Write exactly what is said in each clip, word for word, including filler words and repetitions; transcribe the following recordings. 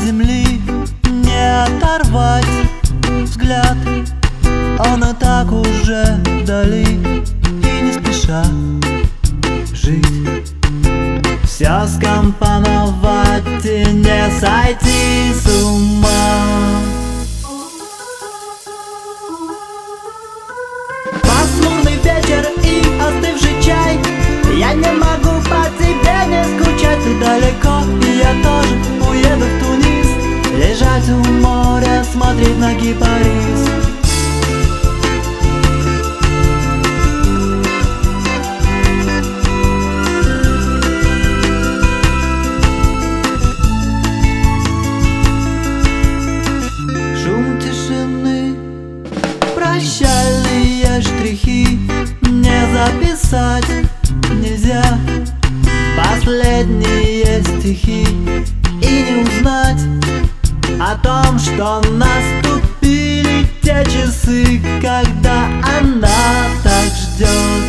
земли не оторвать взгляд. Он и так уже вдали, и не спеша жить. Все скомпоновать и не сойти с ума. Пасмурный вечер и остывший чай. Я не могу по тебе не скучать. Ты далеко, и я тоже уеду в Тунис, лежать у моря, смотреть на кипарис. Шум тишины, прощальные штрихи не записать нельзя. Последние стихи и не узнать о том, что наступили те часы, когда она так ждет.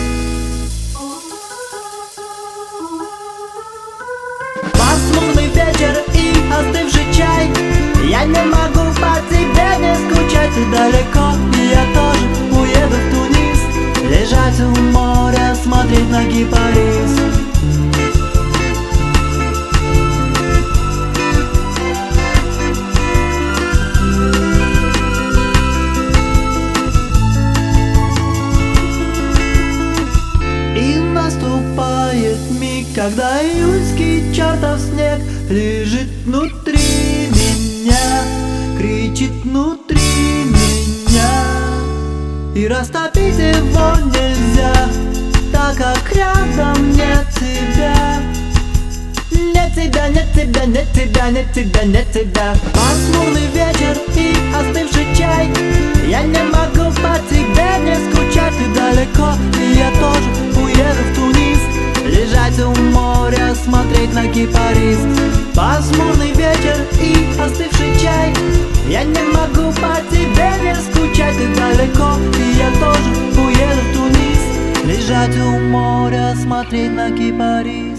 Пасмурный вечер и остывший чай. Я не могу по тебе не скучать. Ты далеко, и я тоже уеду в Тунис, лежать у моря, смотреть на кипарис. И наступает миг, когда июльский чертов снег лежит внутри меня, кричит внутри меня. И растопить его нельзя, так как рядом нет тебя. Нет тебя, нет тебя, нет тебя, нет тебя, нет тебя. Пасмурный вечер и остывший чай. Я не могу по тебе не скучать. Ты далеко, и я тоже уеду в Тунис, лежать у моря, смотреть на кипарис. Пасмурный вечер и остывший чай. Я не могу по тебе не скучать. Ты далеко, и я тоже уеду в Тунис, лежать у моря, смотреть на кипарис.